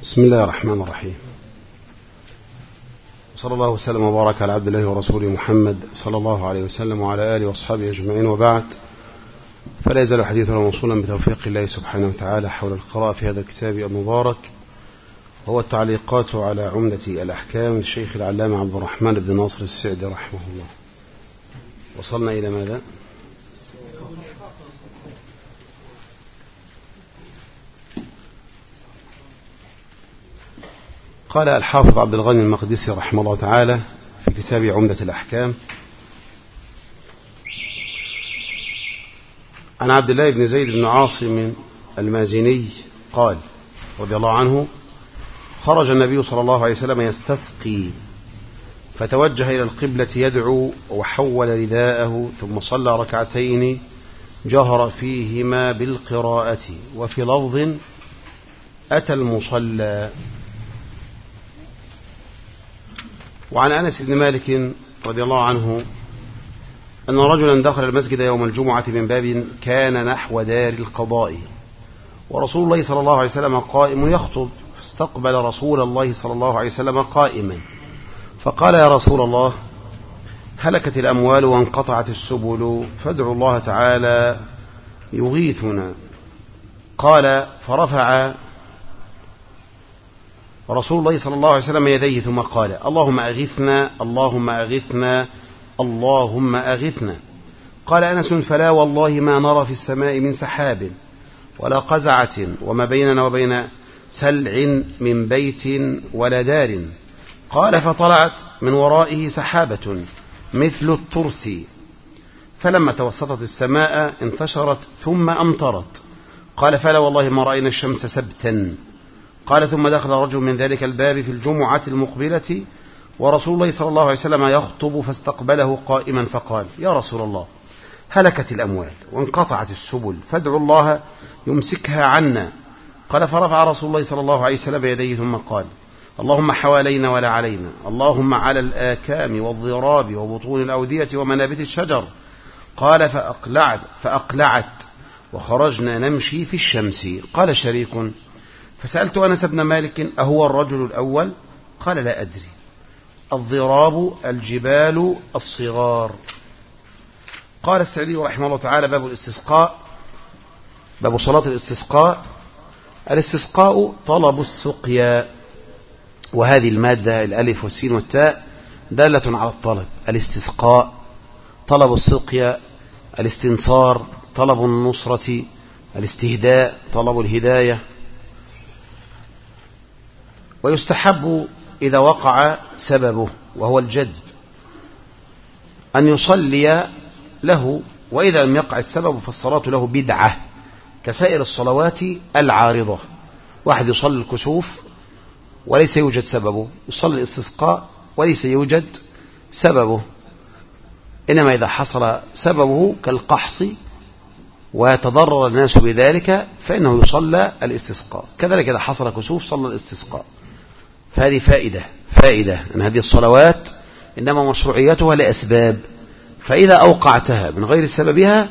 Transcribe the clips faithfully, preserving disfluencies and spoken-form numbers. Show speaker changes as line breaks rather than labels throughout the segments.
بسم الله الرحمن الرحيم، وصلى الله وسلم وبارك على عبد الله ورسوله محمد صلى الله عليه وسلم وعلى آله وأصحابه أجمعين، وبعد، فلا يزال حديثنا موصولا بتوفيق الله سبحانه وتعالى حول القراءة في هذا الكتاب المبارك، وهو التعليقات على عمدة الأحكام الشيخ العلامة عبد الرحمن بن ناصر السعدي رحمه الله. وصلنا إلى ماذا؟ قال الحافظ عبد الغني المقدسي رحمه الله تعالى في كتاب عمدة الأحكام: عن عبد الله بن زيد بن عاصم المازني قال رضي الله عنه: خرج النبي صلى الله عليه وسلم يستسقي، فتوجه إلى القبلة يدعو، وحول رداءه، ثم صلى ركعتين جهر فيهما بالقراءة. وفي لفظ: أتى المصلى. وعن أنس بن مالك رضي الله عنه أن رجلا دخل المسجد يوم الجمعة من باب كان نحو دار القضاء، ورسول الله صلى الله عليه وسلم قائم يخطب، فاستقبل رسول الله صلى الله عليه وسلم قائما، فقال: يا رسول الله، هلكت الأموال وانقطعت السبل، فادعوا الله تعالى يغيثنا. قال: فرفع رسول الله صلى الله عليه وسلم يديه ثم قال: اللهم أغثنا، اللهم أغثنا، اللهم أغثنا. قال أنس: فلا والله ما نرى في السماء من سحاب ولا قزعة، وما بيننا وبين سلع من بيت ولا دار. قال: فطلعت من ورائه سحابة مثل الترس، فلما توسطت السماء انتشرت ثم أمطرت. قال: فلا والله ما رأينا الشمس سبتا. قال: ثم دخل رجل من ذلك الباب في الجمعة المقبلة، ورسول الله صلى الله عليه وسلم يخطب، فاستقبله قائما فقال: يا رسول الله، هلكت الأموال وانقطعت السبل، فادعوا الله يمسكها عنا. قال: فرفع رسول الله صلى الله عليه وسلم يديه ثم قال: اللهم حوالينا ولا علينا، اللهم على الآكام والضراب وبطون الأودية ومنابت الشجر. قال: فأقلعت, فأقلعت وخرجنا نمشي في الشمس. قال شريك: فسألت أنس بن مالك: أهو الرجل الأول؟ قال: لا أدري. الضراب الجبال الصغار. قال السعدي رحمه الله تعالى: باب الاستسقاء، باب صلاة الاستسقاء. الاستسقاء طلب السقيا، وهذه المادة الألف والسين والتاء دالة على الطلب. الاستسقاء طلب السقيا، الاستنصار طلب النصرة، الاستهداء طلب الهداية. ويستحب إذا وقع سببه وهو الجدب أن يصلي له، وإذا لم يقع السبب فالصلاة له بدعة كسائر الصلوات العارضة. واحد يصلي الكسوف وليس يوجد سببه، يصلي الاستسقاء وليس يوجد سببه، إنما إذا حصل سببه كالقحط وتضرر الناس بذلك فإنه يصلى الاستسقاء. كذلك إذا حصل كسوف صلى الاستسقاء. فهذه فائدة فائدة أن هذه الصلوات إنما مشروعيتها لأسباب، فإذا أوقعتها من غير سببها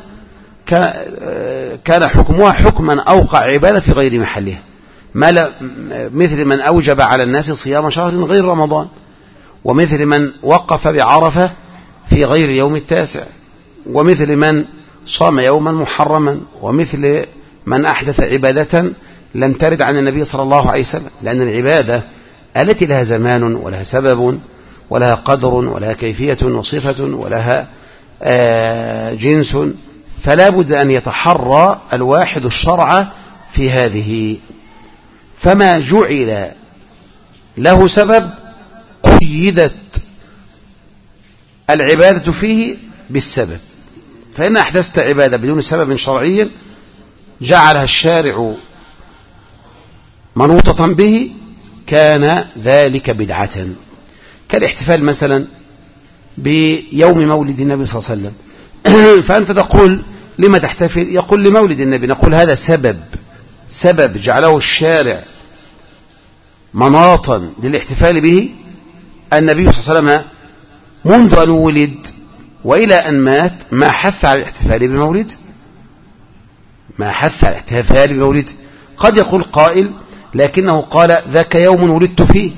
كان حكمها حكما أوقع عبادة في غير محلها، ما مثل من أوجب على الناس صيام شهر غير رمضان، ومثل من وقف بعرفة في غير يوم التاسع، ومثل من صام يوما محرما، ومثل من أحدث عبادة لم ترد عن النبي صلى الله عليه وسلم. لأن العبادة التي لها زمان ولها سبب ولها قدر ولها كيفية وصفة ولها جنس، فلا بد أن يتحرى الواحد الشرع في هذه. فما جعل له سبب قيدت العبادة فيه بالسبب، فإن أحدثت عبادة بدون سبب شرعي جعلها الشارع منوطة به كان ذلك بدعة، كالاحتفال مثلا بيوم مولد النبي صلى الله عليه وسلم. فأنت تقول: لما تحتفل؟ يقول: لمولد النبي. نقول: هذا سبب سبب جعله الشارع مناطا للاحتفال به. النبي صلى الله عليه وسلم منذ أن ولد وإلى أن مات ما حث على الاحتفال بمولد، ما حث على الاحتفال بمولد. قد يقول قائل: لكنه قال ذاك يوم ولدت فيه.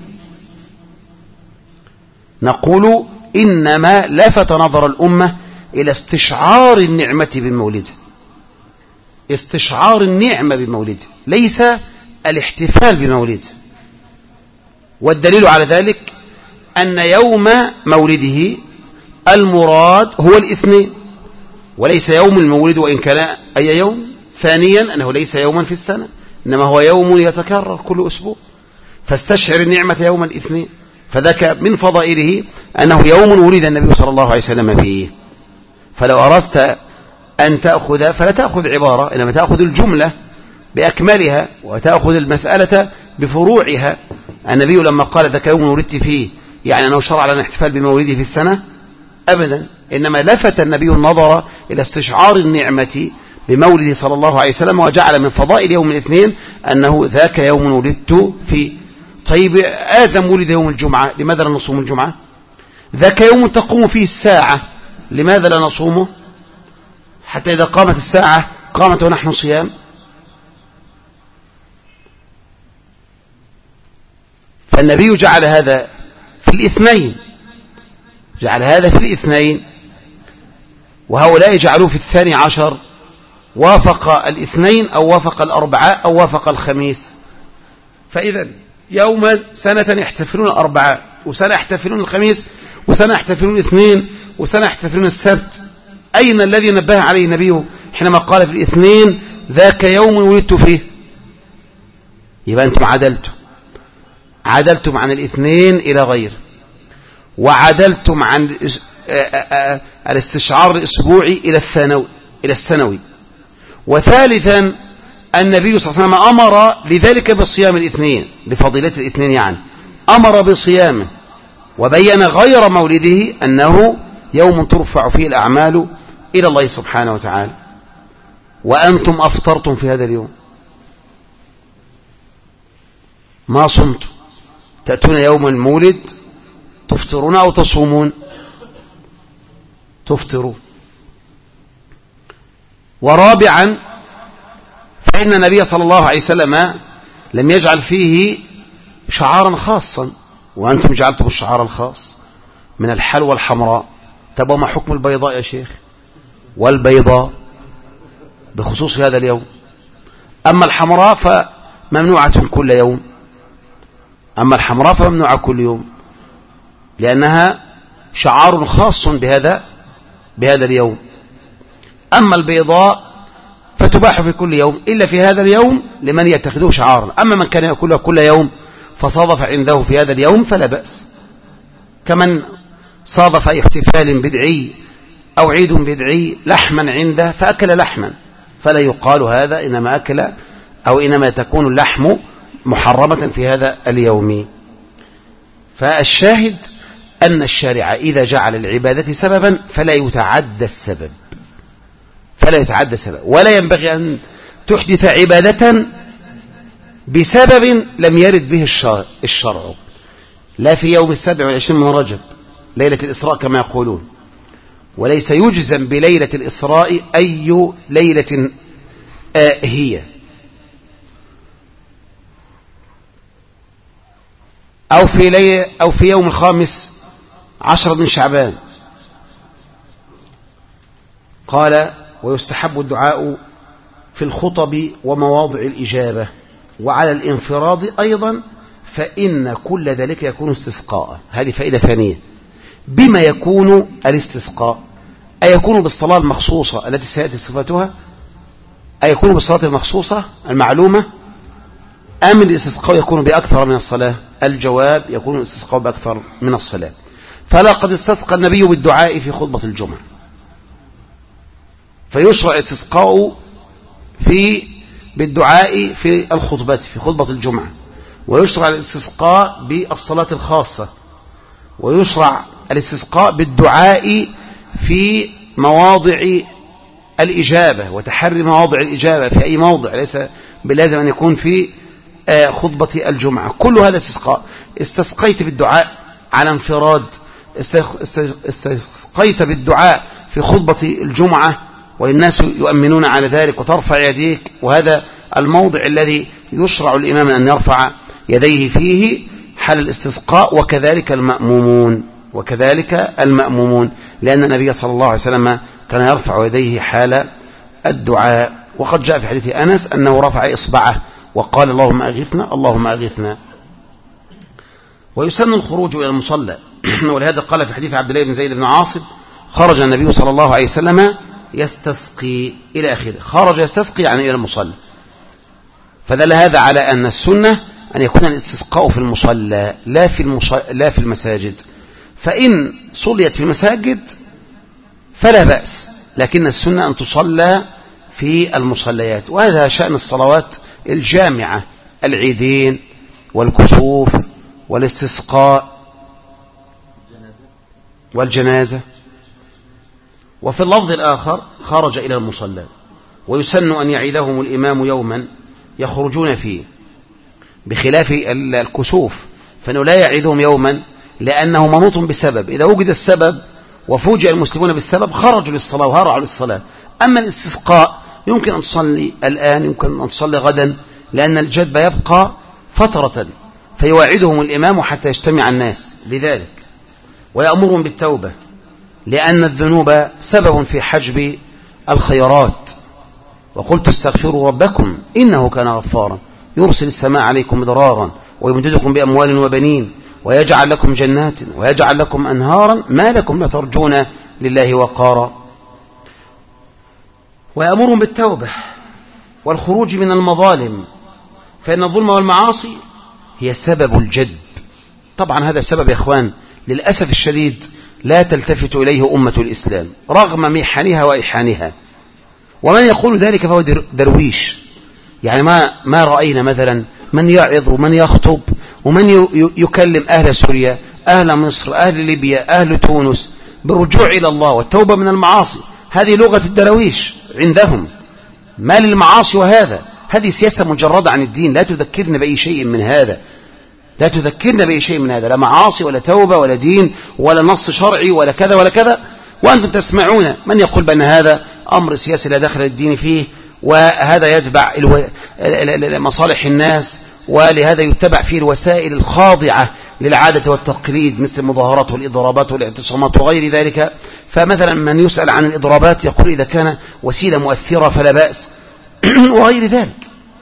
نقول إنما لفت نظر الأمة إلى استشعار النعمة بمولده، استشعار النعمة بمولده، ليس الاحتفال بمولده. والدليل على ذلك أن يوم مولده المراد هو الاثنين وليس يوم المولد، وإن كان أي يوم. ثانيا أنه ليس يوما في السنة، إنما هو يوم يتكرر كل أسبوع، فاستشعر النعمة يوم الاثنين. فذاك من فضائله أنه يوم ولد النبي صلى الله عليه وسلم فيه. فلو أردت أن تأخذ فلا تأخذ عبارة، إنما تأخذ الجملة بأكملها وتأخذ المسألة بفروعها. النبي لما قال ذاك يوم ولدت فيه يعني أنه شرع لنا الاحتفال بمولده في السنة؟ أبدا، إنما لفت النبي النظر إلى استشعار النعمة بمولده صلى الله عليه وسلم، وجعل من فضائل يوم الاثنين أنه ذاك يوم ولدت فيه. طيب آدم ولد يوم الجمعة، لماذا لا نصوم الجمعة؟ ذاك يوم تقوم فيه الساعة، لماذا لا نصومه؟ حتى إذا قامت الساعة قامت ونحن صيام. فالنبي جعل هذا في الاثنين، جعل هذا في الاثنين، وهؤلاء جعلوه في الثاني عشر، وافق الاثنين أو وافق الأربعاء أو وافق الخميس. فإذا يوما سنة يحتفلون الأربعاء، وسنة يحتفلون الخميس، وسنة يحتفلون الاثنين، وسنة يحتفلون السبت. أين الذي نبه عليه النبي حينما قال في الاثنين ذاك يوم ولدت فيه؟ يبقى أنتم عدلتم عدلتم عن الاثنين إلى غير، وعدلتم عن الاستشعار الأسبوعي إلى الثانوي إلى السنوي. وثالثا النبي صلى الله عليه وسلم أمر لذلك بصيام الاثنين، لفضيلة الاثنين يعني أمر بصيامه، وبين غير مولده أنه يوم ترفع فيه الأعمال إلى الله سبحانه وتعالى. وأنتم أفطرتم في هذا اليوم، ما صمتم، تأتون يوم المولد تفطرون أو تصومون؟ تفطرون. ورابعا فإن النبي صلى الله عليه وسلم لم يجعل فيه شعارا خاصا، وأنتم جعلتم الشعار الخاص من الحلوى الحمراء. تبقى ما حكم البيضاء يا شيخ؟ والبيضاء بخصوص هذا اليوم. أما الحمراء فممنوعة كل يوم، أما الحمراء فممنوعة كل يوم، لأنها شعار خاص بهذا بهذا اليوم. أما البيضاء فتباح في كل يوم إلا في هذا اليوم لمن يتخذه شعارا. أما من كان يأكلها كل يوم فصادف عنده في هذا اليوم فلا بأس، كمن صادف أي احتفال بدعي أو عيد بدعي لحما عنده فأكل لحما، فلا يقال هذا إنما أكل أو إنما تكون اللحم محرمة في هذا اليوم. فالشاهد أن الشارع إذا جعل العبادة سببا فلا يتعدى السبب، فلا يتعدى السبب، ولا ينبغي أن تحدث عبادة بسبب لم يرد به الشرع، لا في يوم السابع والعشرين من رجب ليلة الإسراء كما يقولون، وليس يجزم بليلة الإسراء أي ليلة آه هي، أو في, لي أو في يوم الخامس عشر من شعبان. قال ويستحب الدعاء في الخطب ومواضع الإجابة وعلى الانفراد أيضا، فإن كل ذلك يكون استسقاء. هذه فائدة ثانية. بما يكون الاستسقاء؟ أيكون بالصلاة المخصوصة التي سيأتي صفتها؟ أيكون بالصلاة المخصوصة المعلومة؟ أم الاستسقاء يكون بأكثر من الصلاة؟ الجواب يكون الاستسقاء بأكثر من الصلاة. فلا قد استسقى النبي بالدعاء في خطبة الجمعة، فيشرع الاستسقاء في بالدعاء في الخطبة في خطبة الجمعة، ويشرع الاستسقاء بالصلاة الخاصة، ويشرع الاستسقاء بالدعاء في مواضع الإجابة وتحري مواضع الإجابة في أي موضع، ليس بلازم أن يكون في خطبة الجمعة. كل هذا استسقاء. استسقيت بالدعاء على انفراد، استسقيت بالدعاء في خطبة الجمعة والناس يؤمنون على ذلك وترفع يديك، وهذا الموضع الذي يشرع الإمام أن يرفع يديه فيه حال الاستسقاء، وكذلك المأمومون وكذلك المأمومون لأن النبي صلى الله عليه وسلم كان يرفع يديه حال الدعاء. وقد جاء في حديث أنس أنه رفع إصبعه وقال اللهم أغثنا اللهم أغثنا. ويسن الخروج إلى المصلى ولهذا قال في حديث عبد الله بن زيد بن عاصم خرج النبي صلى الله عليه وسلم يستسقي إلى آخره. خرج يستسقي يعني إلى المصلى، فدل هذا على أن السنة أن يكون الاستسقاء في المصلى لا في, المص... لا في المساجد. فإن صليت في المساجد فلا بأس، لكن السنة أن تصلى في المصليات. وهذا شأن الصلوات الجامعة، العيدين والكسوف والاستسقاء والجنازة. وفي اللفظ الآخر خرج إلى المصلى. ويسن أن يعيدهم الإمام يوما يخرجون فيه، بخلاف الكسوف فإنه لا يعيدهم يوما لأنه منوط بسبب. إذا وجد السبب وفوجئ المسلمون بالسبب خرجوا للصلاة وهرعوا للصلاة. أما الاستسقاء يمكن أن تصلي الآن، يمكن أن تصلي غدا، لأن الجدب يبقى فترة، فيواعدهم الإمام حتى يجتمع الناس لذلك. ويأمرهم بالتوبة لأن الذنوب سبب في حجب الخيرات. وقلت استغفروا ربكم إنه كان غفارا يرسل السماء عليكم مدرارا ويمددكم بأموال وبنين ويجعل لكم جنات ويجعل لكم أنهارا ما لكم لا ترجون لله وقارا. ويأمرهم بالتوبة والخروج من المظالم، فإن الظلم والمعاصي هي سبب الجدب. طبعا هذا السبب يا إخوان للأسف الشديد لا تلتفت إليه أمة الإسلام رغم محنها وإحانها. ومن يقول ذلك فهو درويش، يعني ما ما رأينا مثلا من يعظ ومن يخطب ومن يكلم أهل سوريا، أهل مصر، أهل ليبيا، أهل تونس بالرجوع إلى الله والتوبة من المعاصي. هذه لغة الدرويش عندهم، ما للمعاصي وهذا. هذه سياسة مجردة عن الدين، لا تذكرنا بأي شيء من هذا، لا تذكرنا بأي شيء من هذا، لا معاصي ولا توبة ولا دين ولا نص شرعي ولا كذا ولا كذا. وأنتم تسمعون من يقول بأن هذا أمر سياسي لا دخل الدين فيه، وهذا يتبع مصالح الناس، ولهذا يتبع فيه الوسائل الخاضعة للعادة والتقليد مثل المظاهرات والإضرابات والاعتصامات وغير ذلك. فمثلا من يسأل عن الإضرابات يقول إذا كان وسيلة مؤثرة فلا بأس وغير ذلك.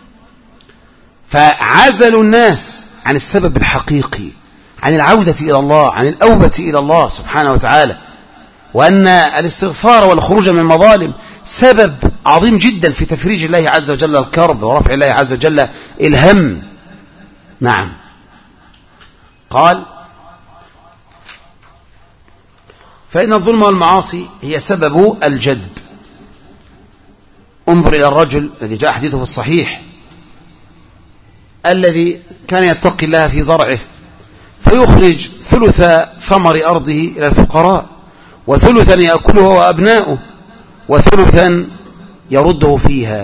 فعزلوا الناس عن السبب الحقيقي، عن العودة إلى الله، عن الأوبة إلى الله سبحانه وتعالى، وأن الاستغفار والخروج من المظالم سبب عظيم جدا في تفريج الله عز وجل الكرب ورفع الله عز وجل الهم. نعم. قال فإن الظلم والمعاصي هي سبب الجدب. انظر إلى الرجل الذي جاء حديثه في الصحيح الذي كان يتقي الله في زرعه فيخرج ثلث ثمر أرضه إلى الفقراء، وثلثا يأكله وأبناؤه، وثلثا يرده فيها.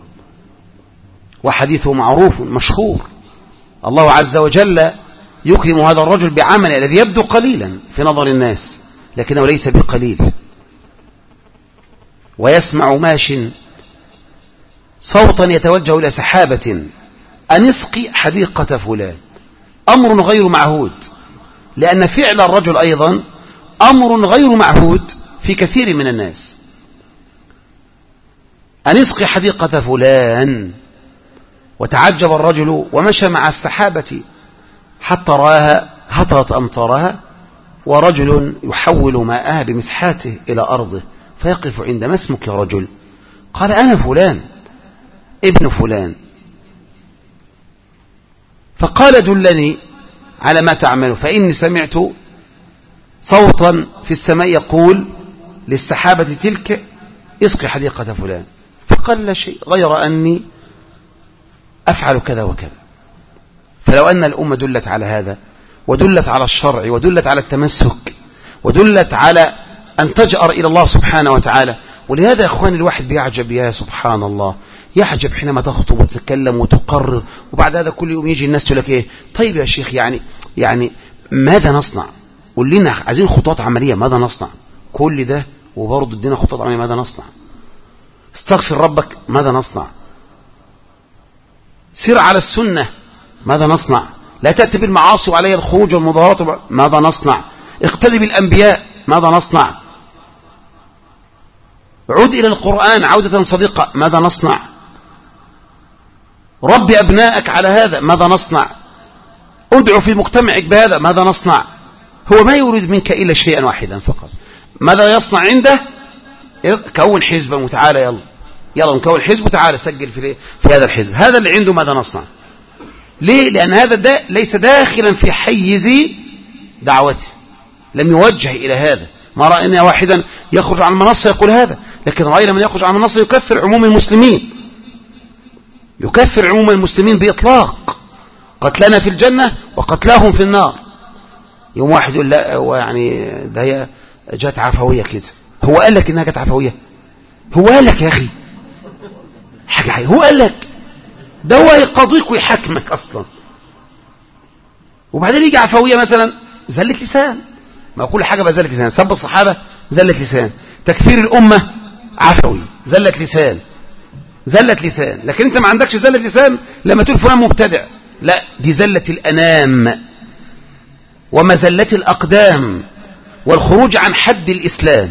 وحديثه معروف مشهور. الله عز وجل يكرم هذا الرجل بعمل الذي يبدو قليلا في نظر الناس لكنه ليس بقليل. ويسمع ماش صوتا يتوجه إلى سحابة أن اسقي حديقة فلان، أمر غير معهود، لأن فعل الرجل أيضا أمر غير معهود في كثير من الناس. أن اسقي حديقة فلان. وتعجب الرجل ومشى مع السحابة حتى رآها هطلت أمطارها، ورجل يحول ماءها بمسحاته إلى أرضه، فيقف عند ما اسمك يا رجل؟ قال أنا فلان ابن فلان. فقال دلني على ما تعمل، فإني سمعت صوتا في السماء يقول للسحابة تلك اسقي حديقة فلان. فقال لا شيء غير أني أفعل كذا وكذا. فلو أن الأمة دلت على هذا ودلت على الشرع ودلت على التمسك ودلت على أن تجأر إلى الله سبحانه وتعالى. ولهذا يا أخواني الواحد بيعجب، يا سبحان الله، يعجب حينما تخطب وتتكلم وتقرر، وبعد هذا كل يوم يجي الناس تقول لك إيه طيب يا شيخ يعني يعني ماذا نصنع؟ قول لنا عايزين خطوات عملية، ماذا نصنع؟ كل ده وبرضه ادينا خطوات عملية، ماذا نصنع؟ استغفر ربك، ماذا نصنع؟ سر على السنة، ماذا نصنع؟ لا تأتي بالمعاصي وعلي الخروج والمظاهرات، ماذا نصنع؟ اقتدي بالأنبياء، ماذا نصنع؟ عد إلى القرآن عودة صديقة، ماذا نصنع؟ ربي أبنائك على هذا، ماذا نصنع؟ ادعو في مجتمعك بهذا، ماذا نصنع؟ هو ما يريد منك إلا شيئا واحدا فقط. ماذا يصنع عنده؟ كون حزبا وتعالى يلا يلا نكون حزب وتعالى سجل في في هذا الحزب. هذا اللي عنده ماذا نصنع؟ ليه؟ لأن هذا دا ليس داخلا في حيز دعوته، لم يوجه إلى هذا. ما رأينا واحدا يخرج عن المنصة يقول هذا، لكن رأينا من يخرج عن المنصة يكفر عموم المسلمين، يكفر عموم المسلمين بإطلاق، قتلنا في الجنة وقتلاهم في النار. يوم واحد يقول لا هو يعني ده هي جات عفوية كده، هو قال لك إنها جات عفوية؟ هو قال لك يا أخي حاجة، هو قال لك ده هو يقاضيك ويحكمك أصلا، وبعدين يجي عفوية مثلا زلة لسان. ما كل حاجة بقى زلة لسان، سب الصحابة زلة لسان، تكفير الأمة عفوي زلة لسان، زلة لسان. لكن انت ما عندكش زلة لسان لما تقول فلان مبتدع، لا دي زلة الأنام ومزلة الأقدام والخروج عن حد الإسلام.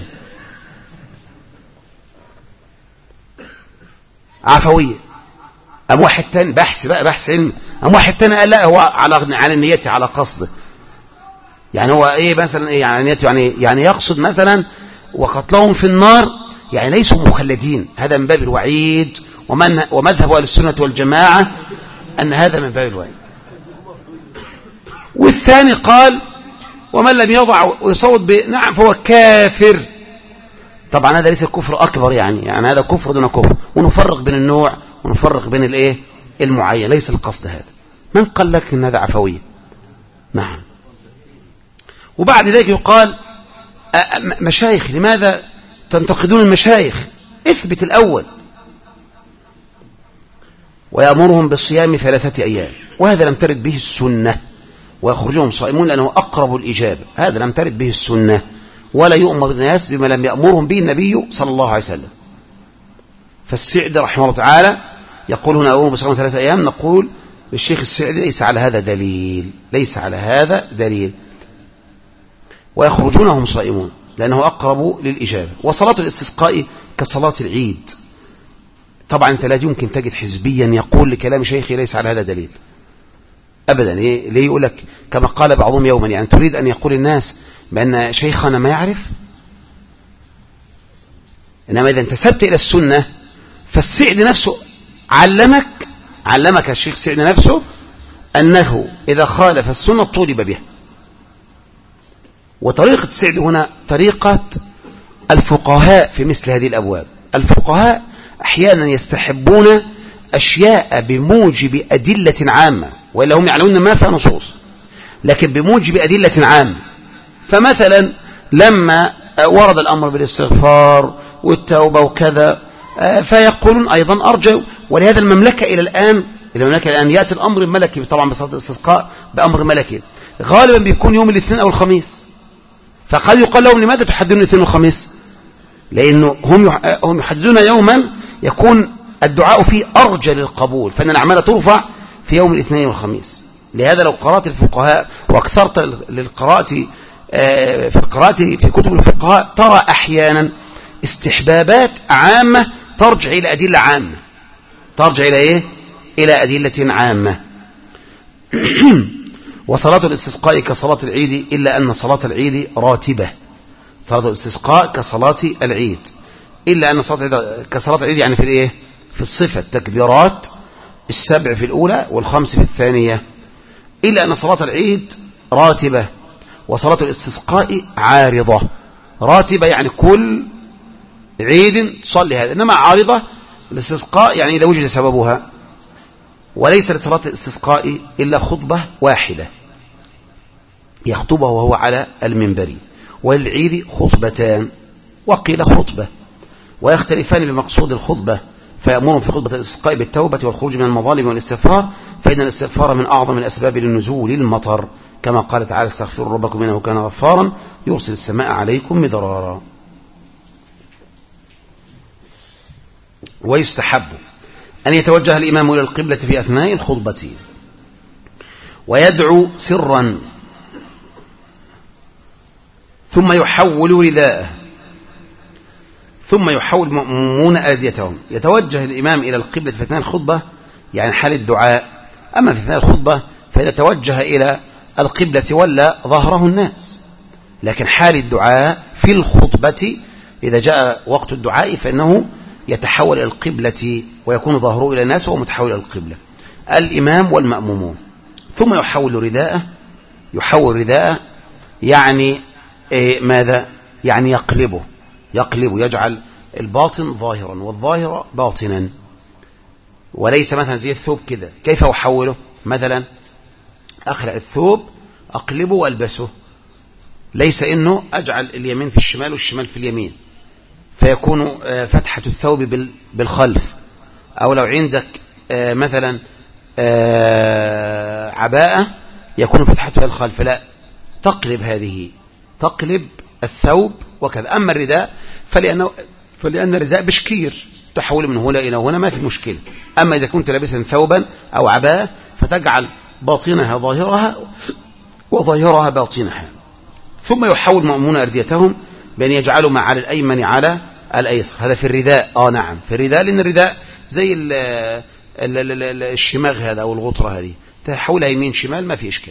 عفوية. أم واحد تاني بحث بقى بحث علم، أم واحد تاني قال لا هو على على نيته على قصده، يعني هو ايه مثلا ايه يعني نيته يعني يعني يقصد مثلا وقتلهم في النار يعني ليسوا مخلدين، هذا من باب الوعيد، ومن ومذهب اهل السنة والجماعة أن هذا من باب الوعيد. والثاني قال ومن لم يضع ويصوت بنعم فهو كافر. طبعا هذا ليس الكفر أكبر، يعني يعني هذا كفر دون كفر، ونفرق بين النوع ونفرق بين الايه المعين، ليس القصد هذا. من قال لك ان هذا عفوية؟ نعم. وبعد ذلك يقال مشايخ، لماذا تنتقدون المشايخ؟ اثبت الأول. ويأمرهم بالصيام ثلاثة أيام، وهذا لم ترد به السنة، ويخرجهم صائمون لأنه أقرب الإجابة، هذا لم ترد به السنة، ولا يؤمر الناس بما لم يأمرهم به النبي صلى الله عليه وسلم. فالسعدي رحمه الله تعالى يقول هنا أمرهم بالصيام ثلاثة أيام، نقول للشيخ السعدي ليس على هذا دليل، ليس على هذا دليل. ويخرجونهم صائمون لأنه أقرب للإجابة. وصلاة الاستسقاء كصلاة العيد. طبعا أنت لا يمكن تجد حزبيا يقول لكلام شيخي ليس على هذا دليل أبدا. ليه يقول لك كما قال بعضهم يوما، يعني تريد أن يقول الناس بأن شيخنا ما يعرف؟ إنما إذا انتسبت إلى السنة فالسعد نفسه علمك علمك الشيخ السعد نفسه أنه إذا خالف السنة طولب بها. وطريقة السعد هنا طريقة الفقهاء في مثل هذه الأبواب. الفقهاء أحيانا يستحبون أشياء بموجب أدلة عامة، وإلا هم يعلمون ما فيها نصوص، لكن بموجب أدلة عامة. فمثلا لما ورد الأمر بالاستغفار والتوبة وكذا، فيقولون أيضا أرجو. ولهذا المملكة إلى الآن المملكة الآن يأتي الأمر الملكي طبعا بصلاة الاستسقاء بأمر ملكي، غالبا بيكون يوم الاثنين أو الخميس. فقد يقال لهم لماذا تحددون الاثنين والخميس؟ لأنه هم هم يحددون يوما يكون الدعاء فيه أرجى للقبول، فإن الأعمال ترفع في يوم الاثنين والخميس. لهذا لو قرأت الفقهاء وأكثرت للقراءة في القراءة في كتب الفقهاء ترى أحيانا استحبابات عامة ترجع إلى أدلة عامة، ترجع إلى إيه؟ إلى أدلة عامة. وصلاة الاستسقاء كصلاة العيد، إلا أن صلاة العيد راتبة. صلاة الاستسقاء كصلاة العيد، إلا أن صلاة العيد كصلاة العيد يعني في الإيه؟ في الصفة، تكبيرات السبع في الأولى والخمس في الثانية. إلا أن صلاة العيد راتبة، وصلاة الاستسقاء عارضة. راتبة يعني كل عيد تصلي هذا، إنما عارضة الاستسقاء يعني إذا وجد سببها. وليس لصلاة الاستسقاء إلا خطبة واحدة يخطبه وهو على المنبر، والعيد خطبتان وقيل خطبة، ويختلفان بمقصود الخطبة. فيأمرهم في خطبة الاستسقاء بالتوبة والخروج من المظالم والاستغفار، فإن الاستغفار من أعظم الأسباب للنزول المطر، كما قال تعالى استغفروا ربكم إنه كان غفارا يرسل السماء عليكم مدرارا. ويستحب أن يتوجه الإمام إلى القبلة في أثناء الخطبة ويدعو سرا ثم يحول رداءه ثم يحول مأمون أرديتهم. يتوجه الإمام إلى القبلة في أثناء الخطبة يعني حال الدعاء. أما في أثناء الخطبة فإذا توجه إلى القبلة ولا ظهره الناس، لكن حال الدعاء في الخطبة إذا جاء وقت الدعاء فإنه يتحول إلى القبلة ويكون ظهره إلى الناس وهو متحول إلى القبلة، الإمام والمأمومون. ثم يحول رداءه، يحول رداءه يعني إيه ماذا؟ يعني يقلبه يقلبه يجعل الباطن ظاهرا والظاهر باطنا، وليس مثلا زي الثوب كده. كيف أحوله؟ مثلا أخلع الثوب أقلبه وألبسه، ليس إنه أجعل اليمين في الشمال والشمال في اليمين فيكون فتحة الثوب بالخلف، أو لو عندك مثلا عباءة يكون فتحتها الخلف، لا، تقلب هذه، تقلب الثوب وكذا. أما الرداء فلأنه فلأن الرداء بشكير تحول من هنا إلى هنا ما في مشكلة. أما إذا كنت لابسا ثوبا أو عباءة فتجعل باطنها ظاهرها وظاهرها باطنها. ثم يحول مأمون أرديتهم بأن يجعلوا ما على الأيمن على الأيسر. هذا في الرداء. آه نعم في الرداء، لأن الرداء زي ال ال ال ال الشماغ هذا أو الغطرة هذه تحولها يمين شمال ما في إشكال.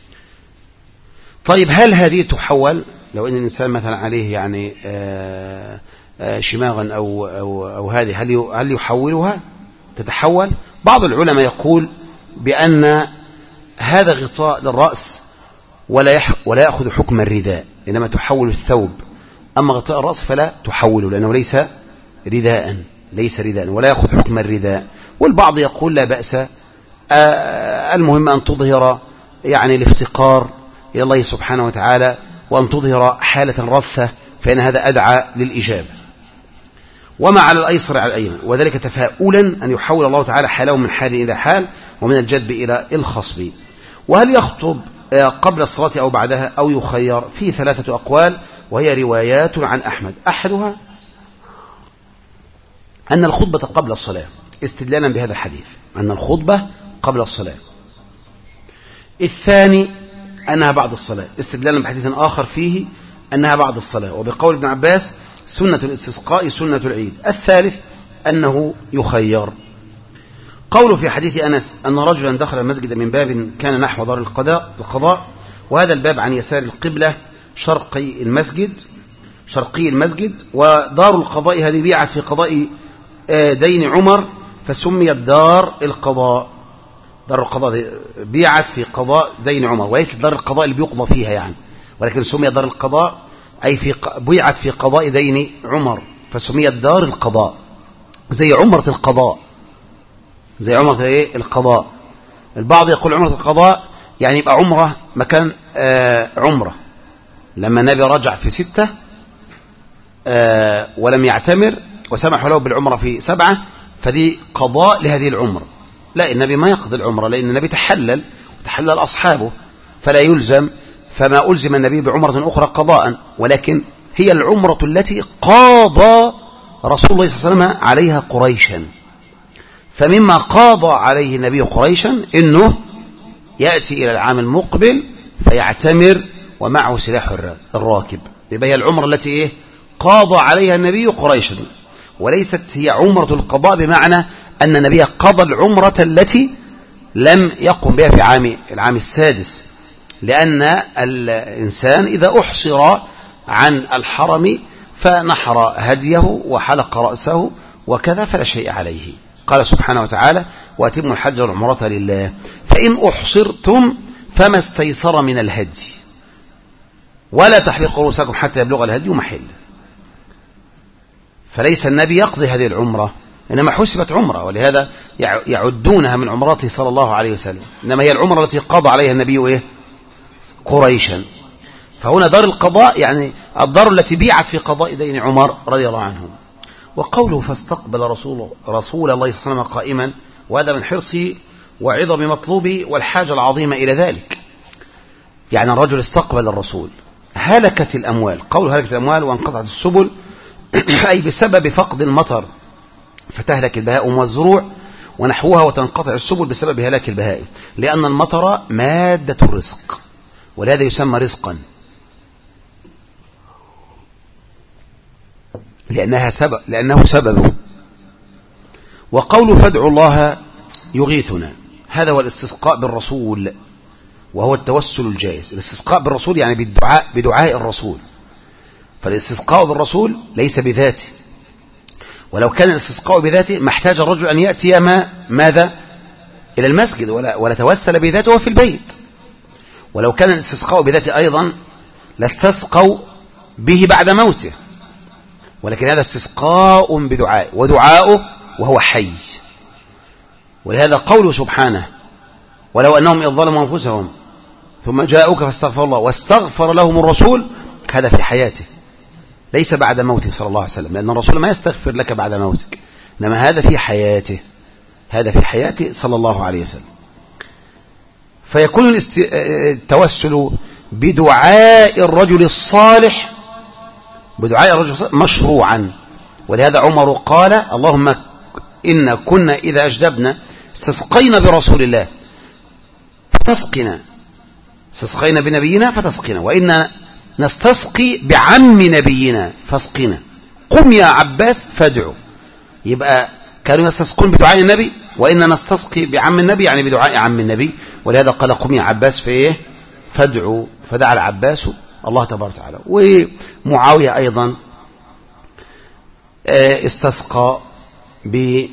طيب هل هذه تحول لو أن الإنسان مثلا عليه يعني آآ آآ شماغا أو, أو, أو هذه هل هل يحولها تتحول؟ بعض العلماء يقول بأن هذا غطاء للرأس ولا يح ولا يأخذ حكم الرداء، إنما تحول الثوب. أما غطاء الرأس فلا تحوله لأنه ليس رداء ليس رداء ولا يأخذ حكم الرداء. والبعض يقول لا بأس، المهم أن تظهر يعني الافتقار إلى الله سبحانه وتعالى وأن تظهر حالة رثة، فإن هذا أدعى للإجابة. وما على الأيسر على الأيمن، وذلك تفاؤلا أن يحول الله تعالى حاله من حال إلى حال ومن الجدب إلى الخصب. وهل يخطب قبل الصلاة أو بعدها أو يخير؟ فيه ثلاثة أقوال وهي روايات عن أحمد. أحدها أن الخطبة قبل الصلاة استدلالا بهذا الحديث، أن الخطبة قبل الصلاة. الثاني أنها بعد الصلاة استدلالا بحديث آخر فيه أنها بعد الصلاة، وبقول ابن عباس سنة الاستسقاء سنة العيد. الثالث أنه يخير. قوله في حديث أنس أن رجلا دخل المسجد من باب كان نحو دار القضاء القضاء وهذا الباب عن يسار القبلة شرقي المسجد شرقي المسجد ودار القضاء هذه بيعت في قضاء دين عمر فسميت دار القضاء. دار القضاء بيعت في قضاء دين عمر، وليس دار القضاء اللي بيقضى فيها يعني، ولكن سميت دار القضاء أي في بيعت في قضاء دين عمر فسميت دار القضاء، زي عمرة القضاء زي عمرة ايه القضاء. البعض يقول عمرة القضاء يعني يبقى عمرة مكان آه عمرة، لما النبي رجع في ستة آه ولم يعتمر وسمحوا له بالعمرة في سبعة فدي قضاء لهذه العمرة. لا، النبي ما يقضي العمرة لأن النبي تحلل وتحلل أصحابه فلا يلزم، فما ألزم النبي بعمرة أخرى قضاء، ولكن هي العمرة التي قاضى رسول الله صلى الله عليه وسلم عليها قريشا. فمما قاضى عليه النبي قريشا إنه يأتي إلى العام المقبل فيعتمر ومعه سلاح الراكب، يبقى هي العمرة التي إيه قاضى عليها النبي قريشا، وليست هي عمرة القضاء بمعنى أن النبي قضى العمرة التي لم يقم بها في عام العام السادس، لأن الإنسان إذا أحصر عن الحرم فنحر هديه وحلق رأسه وكذا فلا شيء عليه. قال سبحانه وتعالى وأتموا الحج والعمرة لله فإن أحصرتم فما استيسر من الهدي ولا تحلقوا رؤوسكم حتى يبلغ الهدي محله. فليس النبي يقضي هذه العمرة، إنما حسبت عمرة، ولهذا يعدونها من عمراته صلى الله عليه وسلم، إنما هي العمرة التي قضى عليها النبي إيه قريشا. فهنا دار القضاء يعني الدار التي بيعت في قضاء دين عمر رضي الله عنه. وقوله فاستقبل رسول, رسول الله صلى الله عليه وسلم قائما، وهذا من حرصه وعظم مطلوبه والحاجة العظيمة إلى ذلك. يعني الرجل استقبل الرسول. هلكت الأموال، قول هلكت الأموال وانقطعت السبل أي بسبب فقد المطر فتهلك البهائم والزروع ونحوها وتنقطع السبل بسبب هلاك البهائم، لأن المطر مادة الرزق ولهذا يسمى رزقا، لأنها سبب لأنه سبب. وقول فادعوا الله يغيثنا، هذا هو الاستسقاء بالرسول، وهو التوسل الجائز. الاستسقاء بالرسول يعني بالدعاء بدعاء الرسول، فالاستسقاء بالرسول ليس بذاته، ولو كان الاستسقاء بذاته ما احتاج الرجل أن يأتي ما ماذا إلى المسجد ولا, ولا توسل بذاته في البيت. ولو كان الاستسقاء بذاته أيضا لاستسقوا به بعد موته، ولكن هذا استسقاء بدعاء، ودعاؤه وهو حي. ولهذا قوله سبحانه ولو أنهم إذ ظلموا أنفسهم ثم جاءوك فاستغفر الله واستغفر لهم الرسول، هذا في حياته ليس بعد موته صلى الله عليه وسلم، لأن الرسول ما يستغفر لك بعد موتك، إنما هذا في حياته، هذا في حياته صلى الله عليه وسلم. فيكون التوسل بدعاء الرجل الصالح بدعاء الرجل الصالح مشروعا. ولهذا عمر قال اللهم إن كنا إذا أجدبنا استسقينا برسول الله فتسقنا، استسقينا بنبينا فتسقنا، وإن نستسقي بعم نبينا فاسقنا، قم يا عباس فادعوا. يبقى كانوا يستسقون بدعاء النبي، وإن نستسقي بعم النبي يعني بدعاء عم النبي. ولهذا قال قم يا عباس في إيه فادعوا، فدعا العباس الله تبارك وتعالى. ومعاوية أيضا استسقى بيزيد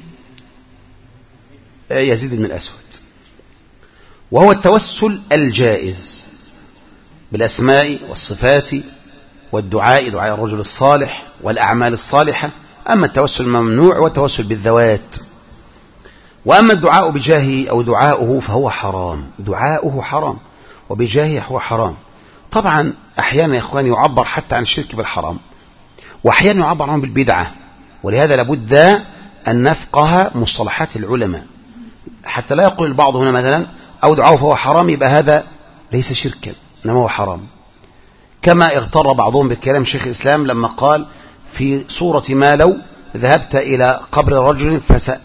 بن الأسود، وهو التوسل الجائز بالأسماء والصفات والدعاء، دعاء الرجل الصالح والأعمال الصالحة. أما التوسل الممنوع والتوسل بالذوات. وأما الدعاء بجاهه أو دعاؤه فهو حرام، دعاؤه حرام وبجاهه هو حرام. طبعا أحيانا يا إخواني يعبر حتى عن الشرك بالحرام، وأحيانا يعبر عنه بالبدعة، ولهذا لابد أن نفقه مصطلحات العلماء حتى لا يقول البعض هنا مثلا أو دعاؤه فهو حرام يبقى هذا ليس شركا إنما هو حرام، كما اغتر بعضهم بكلام شيخ الإسلام لما قال في صورة ما لو ذهبت إلى قبر رجل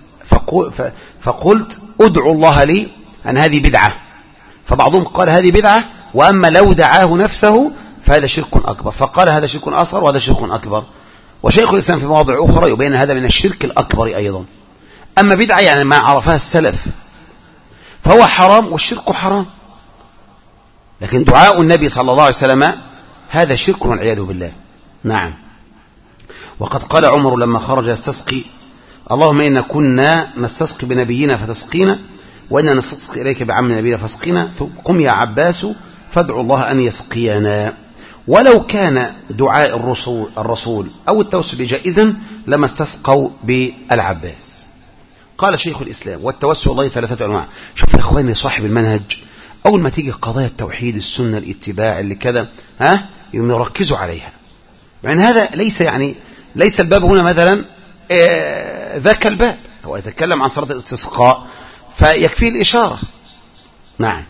فقلت ادعو الله لي أن هذه بدعة، فبعضهم قال هذه بدعة، وأما لو دعاه نفسه فهذا شرك أكبر، فقال هذا شرك أصغر وهذا شرك أكبر. وشيخ الإسلام في مواضع أخرى يبين هذا من الشرك الأكبر أيضا. أما بدعة يعني ما عرفها السلف فهو حرام والشرك حرام، لكن دعاء النبي صلى الله عليه وسلم هذا شرك والعياذ بالله. نعم. وقد قال عمر لما خرج يستسقي اللهم إن كنا نستسقي بنبينا فتسقينا، وإنا نستسقي إليك بعم نبينا فاسقينا، قم يا عباس فادعوا الله أن يسقينا. ولو كان دعاء الرسول, الرسول أو التوسل جائزا لما استسقوا بالعباس. قال شيخ الإسلام والتوسل الله ثلاثة أنواع. شوف يا إخواني صاحب المنهج أول ما تيجي قضايا التوحيد السنة الاتباع اللي كذا ها يوم يركزوا عليها، يعني هذا ليس يعني ليس الباب هنا مثلا آه ذاك الباب، هو يتكلم عن صلاة الاستسقاء فيكفي الإشارة. نعم.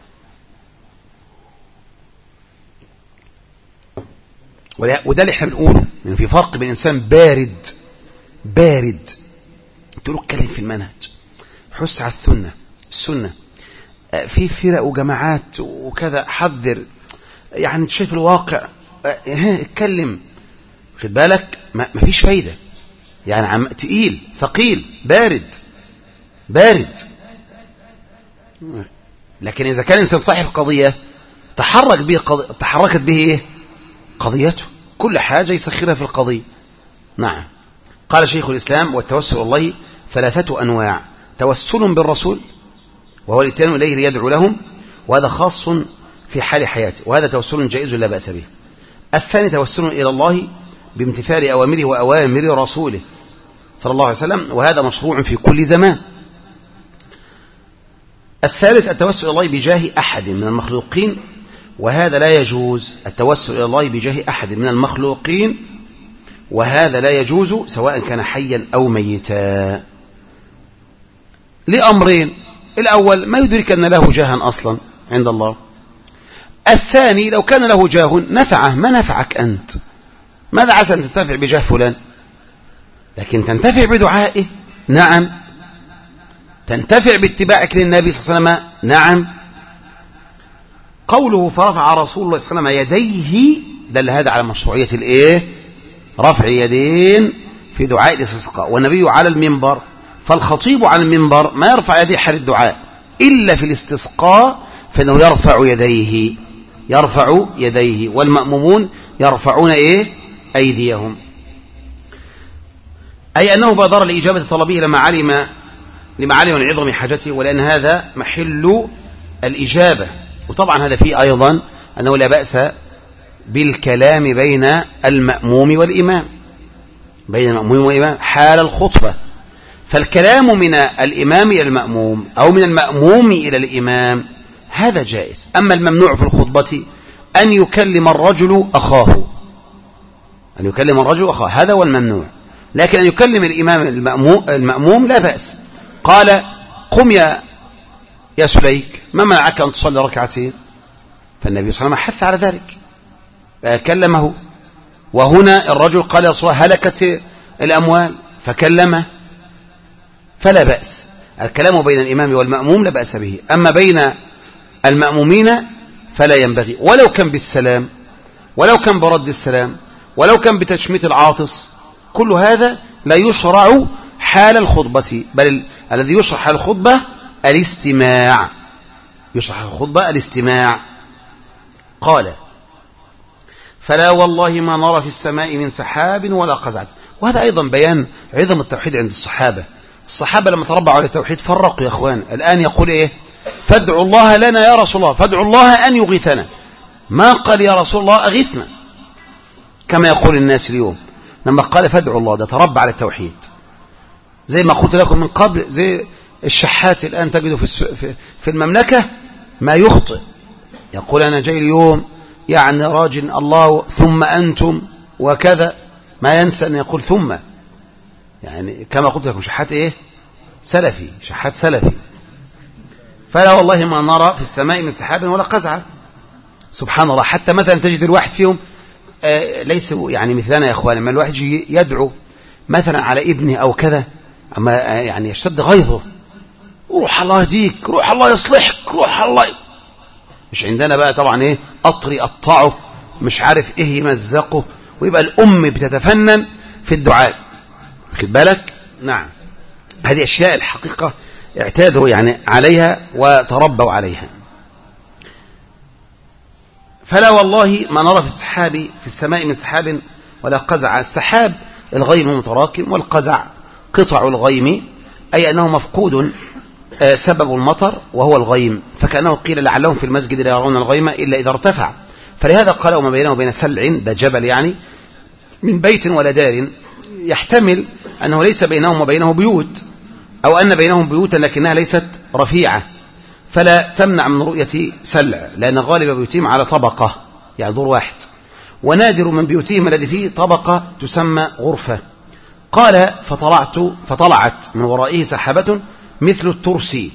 وده اللي احنا بنقوله، يعني في فرق بين إنسان بارد بارد تقول له اتكلم في المنهج، حس على السنة السنة في فرق وجماعات وكذا، حذر يعني شايف الواقع اتكلم، خد بالك ما فيش فايدة، يعني عم تقيل ثقيل بارد بارد. لكن إذا كان إنسان صاحب قضية تحرك به قض... تحركت به إيه؟ قضيته، كل حاجة يسخرها في القضية. نعم. قال شيخ الإسلام والتوسل الله ثلاثة أنواع: توسل بالرسول وهو الاتيان إليه ليدعو لهم، وهذا خاص في حال حياته، وهذا توسل جائز لا بأس به. الثاني توسل إلى الله بامتثال أوامره وأوامر رسوله صلى الله عليه وسلم، وهذا مشروع في كل زمان. الثالث التوسل إلى الله بجاه أحد من المخلوقين، وهذا لا يجوز. التوسل إلى الله بجاه أحد من المخلوقين وهذا لا يجوز سواء كان حيا أو ميتا، لأمرين: الأول ما يدرك أن له جاها أصلا عند الله، الثاني لو كان له جاه نفعه، ما نفعك أنت؟ ماذا عسى أن تنتفع بجاه فلان؟ لكن تنتفع بدعائه. نعم. تنتفع باتباعك للنبي صلى الله عليه وسلم؟ نعم. قوله فرفع رسول الله صلى الله عليه وسلم يديه دل هذا على مشروعية الايه؟ رفع يدين في دعاء الاستسقاء، والنبي على المنبر، فالخطيب على المنبر ما يرفع يديه حال الدعاء إلا في الاستسقاء، فإنه يرفع يديه يرفع يديه والمأمومون يرفعون إيه؟ أيديهم، أي أنه بادر لإجابة طلبه لما علم لما علم من عظم حاجته، ولأن هذا محل الإجابة. وطبعا هذا فيه أيضا أنه لا بأس بالكلام بين المأموم والإمام بين المأموم والإمام حال الخطبة، فالكلام من الإمام إلى المأموم أو من المأموم إلى الإمام هذا جائز. أما الممنوع في الخطبة أن يكلم الرجل أخاه أن يكلم الرجل أخاه هذا هو الممنوع، لكن أن يكلم الإمام المأموم لا بأس. قال قم يا يا سليك ما منعك أن تصلي ركعتين؟ فالنبي صلى الله عليه وسلم حث على ذلك كلمه. وهنا الرجل قال يا رسول الله هلكت الأموال فكلمه، فلا بأس. الكلام بين الإمام والمأموم لا بأس به، أما بين المأمومين فلا ينبغي، ولو كان بالسلام، ولو كان برد السلام، ولو كان بتشميت العاطس، كل هذا لا يشرع حال الخطبة، بل الذي يشرع حال الخطبة الاستماع يشرع حال الخطبة الاستماع. قال فلا والله ما نرى في السماء من سحاب ولا قزعة. وهذا أيضا بيان عظم التوحيد عند الصحابة. الصحابة لما تربعوا على التوحيد فرقوا يا أخوان. الآن يقول إيه؟ فادعوا الله لنا يا رسول الله، فادعوا الله أن يغيثنا، ما قال يا رسول الله أغيثنا كما يقول الناس اليوم. لما قال فادعوا الله ده تربى على التوحيد، زي ما قلت لكم من قبل، زي الشحات الآن تجده في في المملكة ما يخطئ، يقول أنا جاي اليوم يعني راجل الله ثم أنتم وكذا، ما ينسى أن يقول ثم، يعني كما قلت لكم شحات إيه؟ سلفي، شحات سلفي. فلا والله ما نرى في السماء من سحاب ولا قزعة. سبحان الله، حتى مثلا تجد الواحد فيهم آه ليس يعني مثلنا يا أخوان، لما الواحد يدعو مثلا على ابنه أو كذا، أما آه يعني يشتد غيظه، روح الله يهديك، روح الله يصلحك، روح الله ي... مش عندنا بقى طبعا ايه قطر يقطعه، مش عارف ايه يمزقه، ويبقى الام بتتفنن في الدعاء، خد بالك. نعم، هذه اشياء الحقيقة اعتادوا يعني عليها وتربوا عليها. فلا والله ما نرى في السحاب في السماء من سحاب ولا قزع. السحاب الغيم المتراكم، والقزع قطع الغيم، أي أنه مفقود سبب المطر وهو الغيم، فكأنه قيل لعلهم في المسجد لا يرون الغيم إلا إذا ارتفع. فلهذا قال وما بينه وبين سلع، ده جبل يعني، من بيت ولا دار، يحتمل أنه ليس بينهم وبينه بيوت، أو أن بينهم بيوتا لكنها ليست رفيعة، فلا تمنع من رؤية سلع، لأن غالب بيوتهم على طبقة يعني دور واحد، ونادر من بيوتهم الذي فيه طبقة تسمى غرفة. قال فطلعت فطلعت من ورائه سحابة مثل الترسي،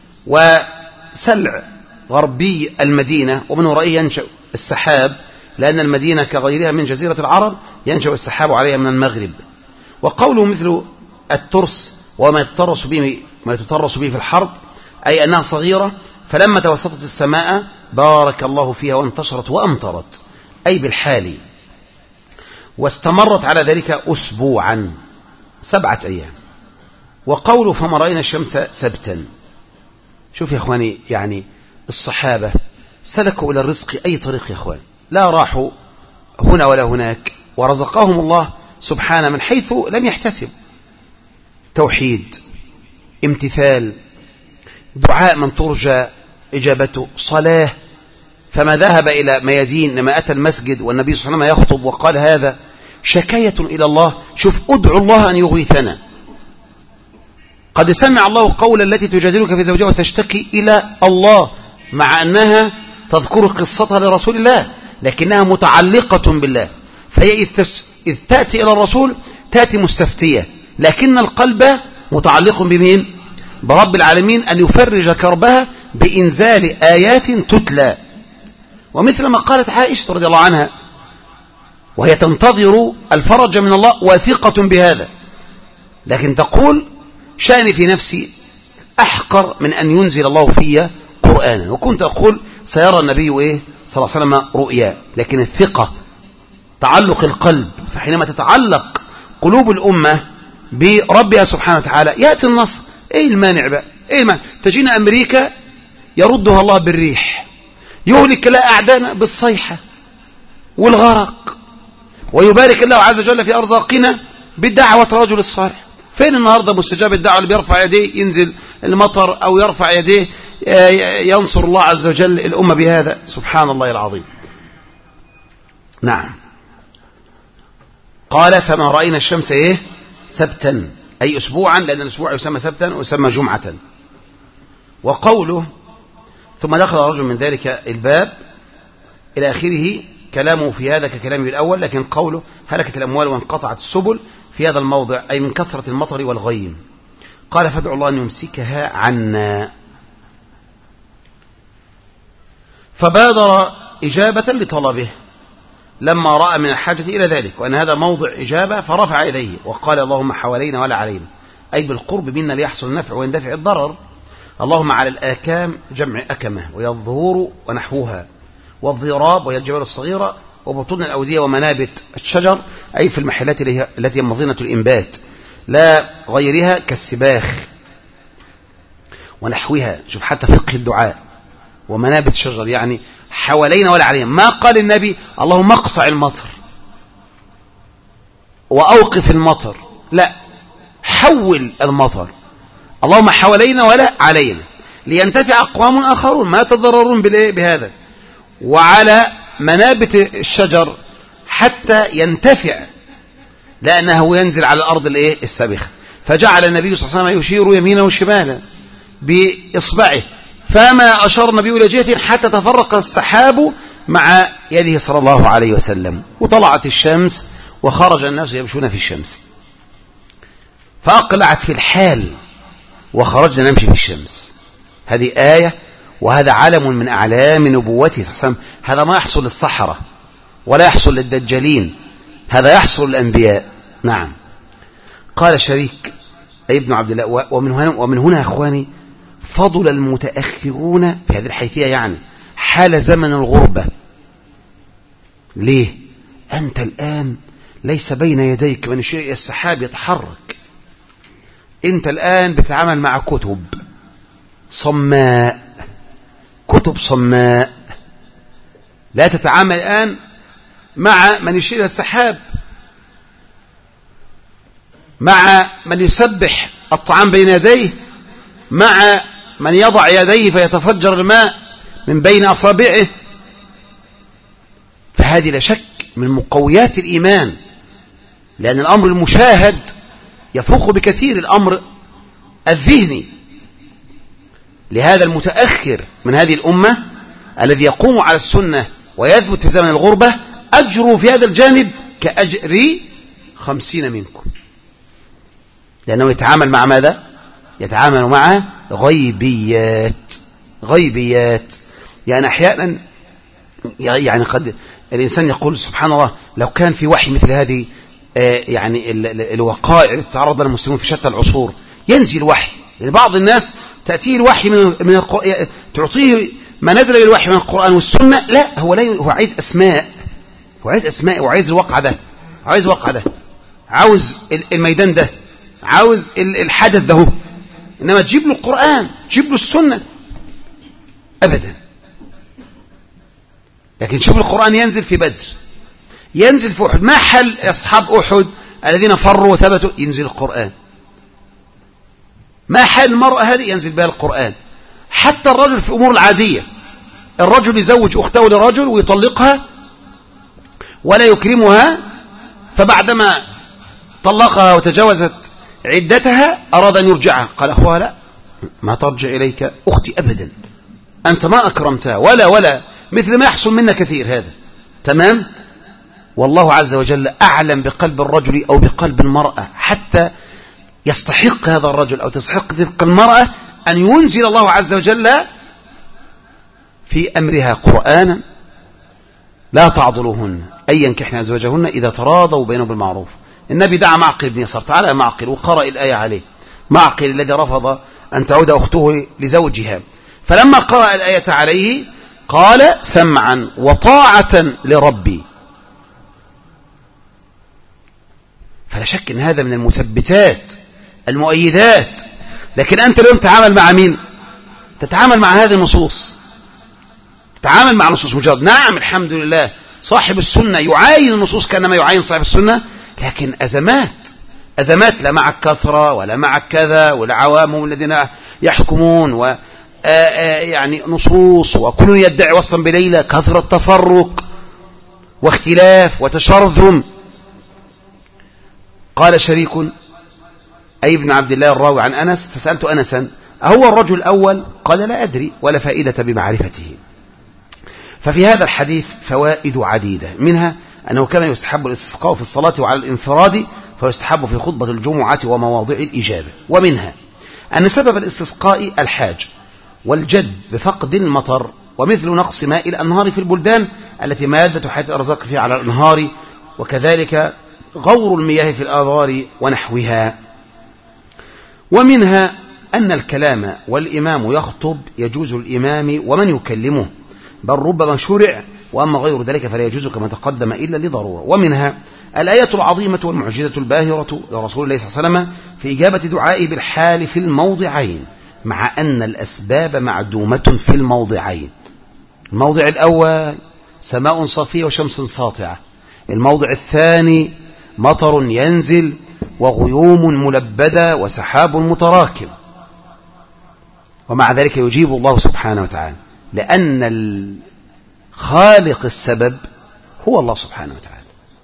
وسلع غربي المدينة، ومن ورائه ينشأ السحاب، لأن المدينة كغيرها من جزيرة العرب ينشأ السحاب عليها من المغرب. وقوله مثل الترس وما يتطرس به ما يتطرس به في الحرب، أي أنها صغيرة، فلما توسطت السماء بارك الله فيها وانتشرت وأمطرت، أي بالحال، واستمرت على ذلك أسبوعا سبعة أيام. وقوله فما رأينا الشمس سبتا. شوف يا إخواني، يعني الصحابة سلكوا إلى الرزق أي طريق يا إخوان، لا راحوا هنا ولا هناك، ورزقهم الله سبحانه من حيث لم يحتسب. توحيد، امتثال، دعاء من ترجى إجابته، صلاة. فما ذهب إلى ميادين لما أتى المسجد والنبي صلى الله عليه وسلم يخطب وقال هذا شكاية إلى الله، شوف ادعو الله أن يغيثنا. قد سمع الله قول التي تجادلك في زوجها وتشتكي إلى الله، مع أنها تذكر قصتها لرسول الله لكنها متعلقة بالله، فهي إذ تأتي إلى الرسول تأتي مستفتية، لكن القلب متعلق بمين؟ برب العالمين، أن يفرج كربها بإنزال آيات تتلى. ومثل ما قالت عائشة رضي الله عنها وهي تنتظر الفرج من الله واثقة بهذا، لكن تقول شأني في نفسي أحقر من أن ينزل الله في قرآنا. وكنت أقول سيرى النبي إيه صلى الله عليه وسلم رؤيا، لكن الثقة تعلق القلب، فحينما تتعلق قلوب الأمة بربها سبحانه وتعالى يأتي النصر. إيه المانع بقى؟ إيه المانع؟ تجينا أمريكا يردها الله بالريح، يهلك لا أعدانا بالصيحة والغرق، ويبارك الله عز وجل في أرزاقنا بالدعوة رجل الصالح. فين النهاردة مستجاب الدعوة اللي بيرفع يديه ينزل المطر، أو يرفع يديه ينصر الله عز وجل الأمة بهذا؟ سبحان الله العظيم. نعم. قال فما رأينا الشمس إيه سبتا، أي أسبوعا، لأن الأسبوع يسمى سبتا ويسمى جمعة. وقوله ثم دخل رجل من ذلك الباب إلى آخره، كلامه في هذا ككلامه الأول، لكن قوله هلكت الأموال وانقطعت السبل في هذا الموضع أي من كثرة المطر والغيم. قال فادعوا الله أن يمسكها عنا. فبادر إجابة لطلبه لما رأى من الحاجة إلى ذلك وأن هذا موضع إجابة، فرفع إليه وقال اللهم حوالينا ولا علينا، أي بالقرب منا ليحصل النفع ويندفع الضرر. اللهم على الآكام جمع أكمة، وهي الظهور ونحوها، والضراب وهي الجبال الصغيرة، وبطون الأودية ومنابت الشجر، أي في المحلات التي هي مظنة الإنبات لا غيرها كالسباخ ونحوها. شوف حتى فقه الدعاء، ومنابت الشجر يعني حوالينا ولا علينا. ما قال النبي اللهم اقطع المطر وأوقف المطر، لا، حول المطر، اللهم حوالينا ولا علينا، لينتفع أقوام آخرون ما يتضررون بهذا، وعلى منابت الشجر حتى ينتفع، لأنه ينزل على الأرض الايه السابخة. فجعل النبي صلى الله عليه وسلم يشير يمينه وشماله بإصبعه، فما أشار النبي إلى جهة حتى تفرق السحاب مع يده صلى الله عليه وسلم، وطلعت الشمس وخرج الناس يمشون في الشمس، فأقلعت في الحال وخرجنا نمشي في الشمس. هذه آية، وهذا علم من أعلام نبوته صلى الله عليه وسلم. هذا ما يحصل للسحرة ولا يحصل للدجالين، هذا يحصل للأنبياء. نعم. قال شريك أي ابن عبد الله، ومن هنا, ومن هنا يا أخواني فضل المتأخرون في هذه الحيثية، يعني حال زمن الغربة. ليه؟ أنت الآن ليس بين يديك من شيء السحاب يتحرك، أنت الآن بتتعامل مع كتب صماء، كتب صماء، لا تتعامل الآن مع من يشير السحاب، مع من يسبح الطعام بين يديه، مع من يضع يديه فيتفجر الماء من بين أصابعه. فهذه لا شك من مقويات الإيمان، لأن الأمر المشاهد يفوق بكثير الأمر الذهني. لهذا المتأخر من هذه الأمة الذي يقوم على السنة ويثبت في زمن الغربة أجره في هذا الجانب كأجر خمسين منكم، لأنه يتعامل مع ماذا؟ يتعامل مع غيبيات. غيبيات يعني أحيانا يعني قد الإنسان يقول سبحان الله لو كان في وحي مثل هذه يعني الوقائع التي تعرض لها المسلمون في شتى العصور، ينزل وحي لبعض الناس، تأتيه الوحي من من القرآن، تعطيه ما نزل بالوحي من القرآن والسنة، لا هو لا هو عايز أسماء، هو عايز أسماء، وعايز الواقع ده، عايز الواقع ده، عاوز الميدان ده، عاوز الحدث ده. هو إنما تجيب له القرآن، تجيب له السنة أبدا. لكن شوف القرآن ينزل في بدر، ينزل في أحد، ما حل أصحاب أحد الذين فروا وثبتوا، ينزل القرآن. ما حل المرأة هذه، ينزل بها القرآن. حتى الرجل في أمور العادية، الرجل يزوج أخته لرجل ويطلقها ولا يكرمها، فبعدما طلقها وتجاوزت عدتها أراد أن يرجعها، قال أخوها لا، ما ترجع إليك أختي أبدا، أنت ما أكرمتها ولا ولا مثل ما يحصل منا كثير هذا. تمام. والله عز وجل أعلم بقلب الرجل أو بقلب المرأة، حتى يستحق هذا الرجل أو تستحق تلك المرأة أن ينزل الله عز وجل في أمرها قرآنا لا تعضلوهن أن ينكحن أزواجهن إذا تراضوا بينهم بالمعروف. النبي دعا معقل بن يسار، تعالى معقل، وقرأ الآية عليه. معقل الذي رفض أن تعود أخته لزوجها. فلما قرأ الآية عليه قال سمعا وطاعة لربي. فلا شك أن هذا من المثبتات المؤيدات. لكن أنت اليوم تتعامل مع مين؟ تتعامل مع هذه النصوص، تتعامل مع نصوص مجرد. نعم الحمد لله صاحب السنة يعاين النصوص كأنما يعاين صاحب السنة، لكن أزمات أزمات لا مع الكثرة ولا مع كذا ولا عوامهم الذين يحكمون و يعني نصوص وكل يدعي وصلا بليلة، كثرة تفرق واختلاف وتشرذم. قال شريك أي ابن عبد الله الراوي عن أنس فسألت أنسا أهو الرجل الأول؟ قال لا أدري ولا فائدة بمعرفته. ففي هذا الحديث فوائد عديدة، منها أنه كما يستحب الاستسقاء في الصلاة وعلى الانفراد فيستحب في خطبة الجمعة ومواضع الإجابة. ومنها أن سبب الاستسقاء الحاج والجد بفقد المطر، ومثل نقص ماء الأنهار في البلدان التي مادة حياة الأرزاق فيها على الأنهار، وكذلك غور المياه في الآبار ونحوها. ومنها أن الكلام والإمام يخطب يجوز الإمام ومن يكلمه، بل ربما شرع، وأما غير ذلك فلا يجوز كما تقدم إلا لضرورة. ومنها الآية العظيمة والمعجزة الباهرة لرسول الله صلى الله عليه وسلم في إجابة دعائه بالحال في الموضعين، مع أن الأسباب معدومة في الموضعين. الموضع الأول سماء صافية وشمس ساطعة، الموضع الثاني مطر ينزل وغيوم ملبدة وسحاب متراكم، ومع ذلك يجيب الله سبحانه وتعالى، لأن الخالق السبب هو الله سبحانه وتعالى.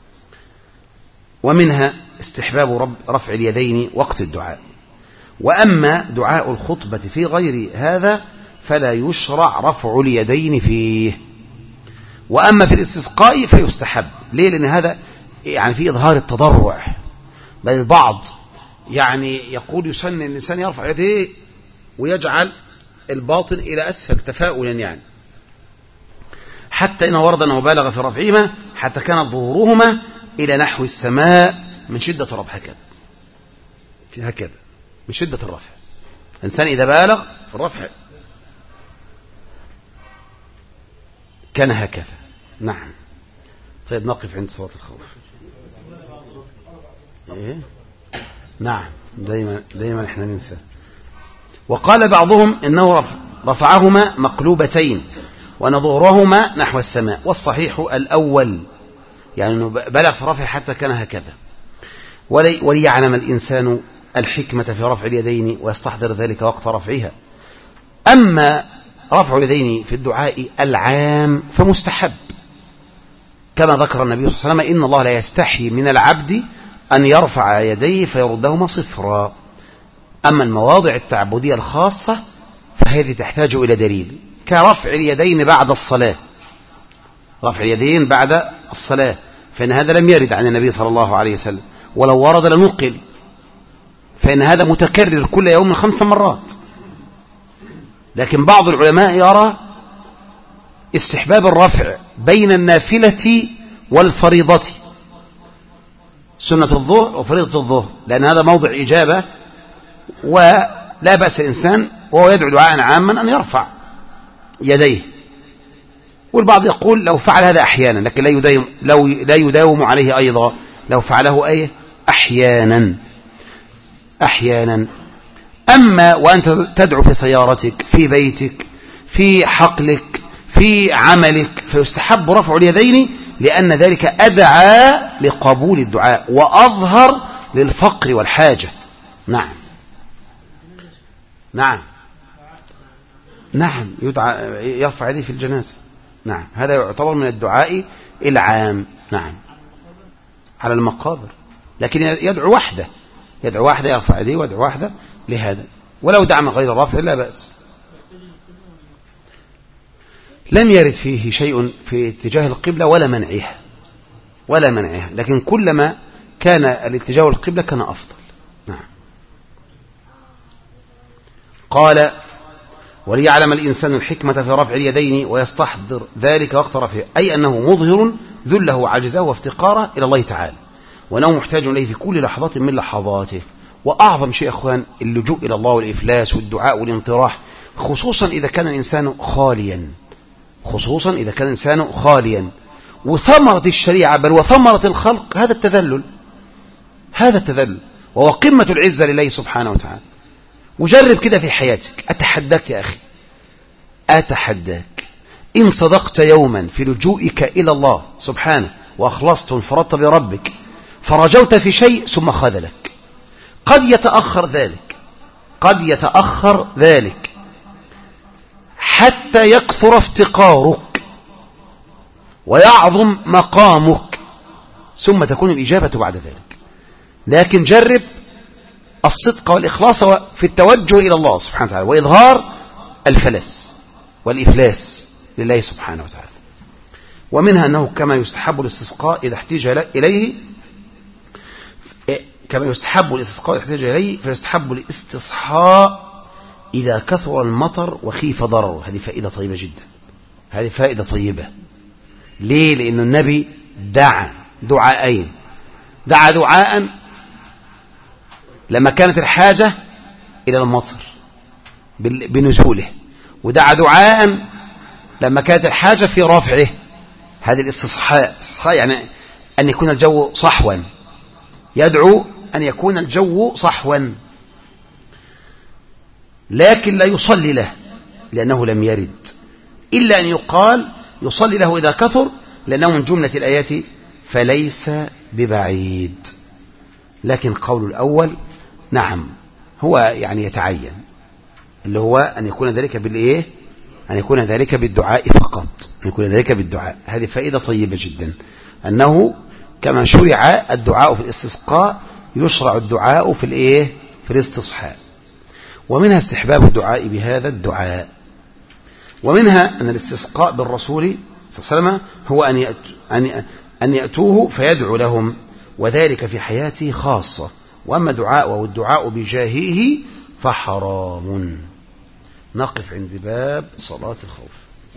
ومنها استحباب رفع اليدين وقت الدعاء. وأما دعاء الخطبة في غير هذا فلا يشرع رفع اليدين فيه. وأما في الاستسقاء فيستحب. ليه؟ لأن هذا يعني في إظهار التضرع، بل البعض يعني يقول يسن الإنسان يرفع يديه ويجعل الباطن إلى أسفل تفاؤلا، يعني حتى إن ورد أنه بالغ في رفعهما حتى كانت ظهورهما إلى نحو السماء من شدة الرفع، هكذا هكذا من شدة الرفع. الإنسان إذا بالغ في الرفع كان هكذا. نعم. طيب نقف عند صلاة الخوف. إيه؟ نعم دايما دايما احنا ننسى. وقال بعضهم إنه رفعهما مقلوبتين وأن ظهورهما نحو السماء، والصحيح الأول، يعني أنه بلغ في رفع حتى كان هكذا. ولي وليعلم الإنسان الحكمة في رفع اليدين ويستحضر ذلك وقت رفعها. أما رفع اليدين في الدعاء العام فمستحب، كما ذكر النبي صلى الله عليه وسلم إن الله لا يستحي من العبد أن يرفع يديه فيردهما صفرا. أما المواضع التعبدية الخاصة فهذه تحتاج إلى دليل، كرفع اليدين بعد الصلاة، رفع اليدين بعد الصلاة، فإن هذا لم يرد عن النبي صلى الله عليه وسلم، ولو ورد لنقل، فإن هذا متكرر كل يوم خمس مرات. لكن بعض العلماء يرى استحباب الرفع بين النافلة والفريضة، سنة الظهر وفريضة الظهر، لأن هذا موضع إجابة، ولا بأس الإنسان وهو يدعو دعاء عاما أن يرفع يديه. والبعض يقول لو فعل هذا أحيانا، لكن لا يداوم, لو لا يداوم عليه أيضا، لو فعله أيه أحيانا أحيانا. أما وأنت تدعو في سيارتك، في بيتك، في حقلك، في عملك، فيستحب رفع اليدين، لأن ذلك أدعى لقبول الدعاء وأظهر للفقر والحاجة. نعم نعم نعم يدعى يرفع يديه في الجنازة. نعم هذا يعتبر من الدعاء العام. نعم على المقابر، لكن يدعو وحده، يدعو وحده يرفع يديه ويدعو وحده لهذا، ولو دعا من غير الرفع لا بأس. لم يرد فيه شيء في اتجاه القبلة ولا منعها ولا منعها، لكن كلما كان الاتجاه القبلة كان أفضل. نعم. قال وليعلم الإنسان الحكمة في رفع اليدين ويستحضر ذلك وقت رفعه، أي أنه مظهر ذله وعجزه وافتقاره إلى الله تعالى، وأنه محتاج إليه في كل لحظة من لحظاته، وأعظم شيء يا أخوان اللجوء إلى الله والإفلاس والدعاء والانطراح، خصوصا إذا كان الإنسان خاليا، خصوصا إذا كان الإنسان خاليا. وثمرة الشريعة بل وثمرة الخلق هذا التذلل، هذا التذلل، وهو قمة العزة لله سبحانه وتعالى. وجرب كده في حياتك، أتحداك يا أخي، أتحداك إن صدقت يوما في لجوئك إلى الله سبحانه وأخلصت وانفردت بربك فرجوت في شيء ثم خذلك، قد يتأخر ذلك، قد يتأخر ذلك حتى يكثر افتقارك ويعظم مقامك ثم تكون الإجابة بعد ذلك. لكن جرب الصدق والإخلاص في التوجه إلى الله سبحانه وتعالى وإظهار الفلس والإفلاس لله سبحانه وتعالى. ومنها أنه كما يستحب الاستسقاء إذا احتاج إليه، كما يستحب الاستسقاء إذا احتاج إليه فيستحب الاستصحاء إذا كثر المطر وخيف ضرره. هذه فائدة طيبة جدا، هذه فائدة طيبة. ليه؟ لأن النبي دعا دعاءين، دعا دعاء لما كانت الحاجة إلى المطر بنزوله، ودعا دعاء لما كانت الحاجة في رفعه. هذه الاستصحاء، يعني أن يكون الجو صحوا، يدعو أن يكون الجو صحوا، لكن لا يصلي له لأنه لم يرد، إلا أن يقال يصلي له إذا كثر لأنه من جملة الآيات فليس ببعيد. لكن قول الأول نعم هو يعني يتعين، اللي هو أن يكون ذلك بالإيه؟ أن يكون ذلك بالدعاء فقط، أن يكون ذلك بالدعاء. هذه فائدة طيبة جدا، أنه كما شرع الدعاء في الاستسقاء يشرع الدعاء في الإيه؟ في الاستصحاء. ومنها استحباب الدعاء بهذا الدعاء. ومنها أن الاستسقاء بالرسول صلى الله عليه وسلم هو أن يأتوا أن يأتوه فيدعو لهم، وذلك في حياته خاصة. وأما دعاء والدعاء بجاهه فحرام. نقف عند باب صلاة الخوف.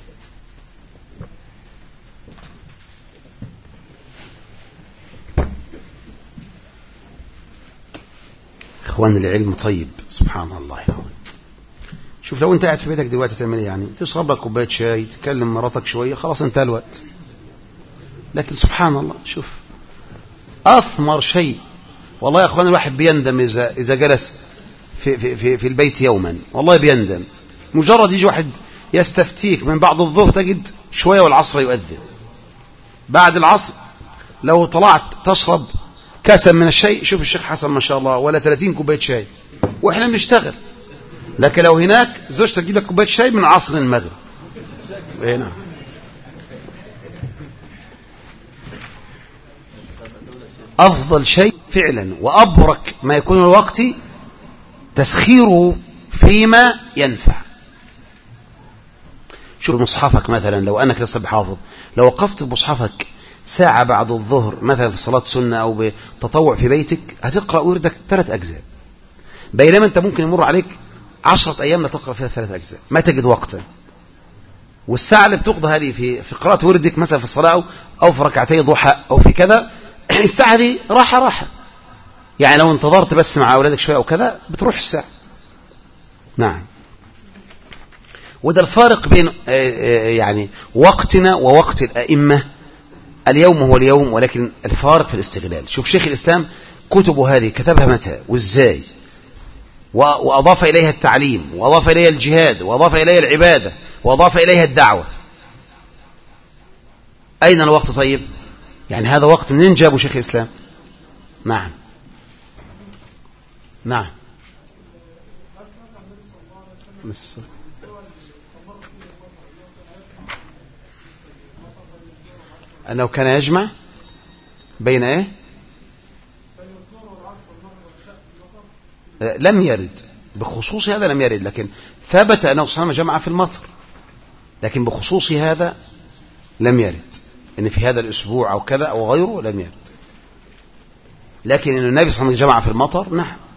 إخوان العلم طيب سبحان الله. شوف لو أنت قاعد في بيتك دلوقتي تعمل يعني تشرب لك كوباية شاي، تكلم مراتك شوية، خلاص انتهى الوقت. لكن سبحان الله، شوف أثمر شيء والله يا أخوان، الواحد بيندم إذا إذا جلس في في في, في البيت يوما، والله بيندم. مجرد يجي واحد يستفتيك من بعد الظهر تجد شوية والعصر يؤذن، بعد العصر لو طلعت تشرب كاسا من الشاي، شوف الشيخ حسن ما شاء الله ولا ثلاثين كوباية شاي وإحنا بنشتغل. لكن لو هناك زوجتك تجيب لك كوبايه شاي من عصر المغرب هنا. افضل شيء فعلا وابرك ما يكون الوقت تسخيره فيما ينفع. شوف مصحفك مثلا، لو انك لسه بحافظ، لو وقفت بمصحفك ساعه بعد الظهر مثلا في صلاه سنه او بتطوع في بيتك، هتقرا وردك ثلاث اجزاء، بينما انت ممكن يمر عليك عشرة أيام لا تقرأ فيها ثلاث أجزاء، ما تجد وقتا. والساعة اللي بتقضى هذه في في قراءة وردك مثلا في الصلاة أو في ركعتي ضحى أو في كذا، الساعة دي راحة راحة، يعني لو انتظرت بس مع أولادك شوية أو كذا بتروح الساعة. نعم. وده الفارق بين يعني وقتنا ووقت الأئمة. اليوم هو اليوم، ولكن الفارق في الاستغلال. شوف شيخ الإسلام كتبه هذه كتبها متى وإزاي، وأضاف إليها التعليم، وأضاف إليها الجهاد، وأضاف إليها العبادة، وأضاف إليها الدعوة. أين الوقت طيب؟ يعني هذا وقت منين جابه شيخ الإسلام؟ نعم نعم. أنه كان يجمع بين إيه؟ لم يرد بخصوص هذا، لم يرد، لكن ثبت أنه صلى الله عليه وسلم جمع في المطر، لكن بخصوص هذا لم يرد، إن في هذا الأسبوع أو كذا أو غيره لم يرد. لكن إن النبي صلى الله عليه وسلم جمع في المطر نعم.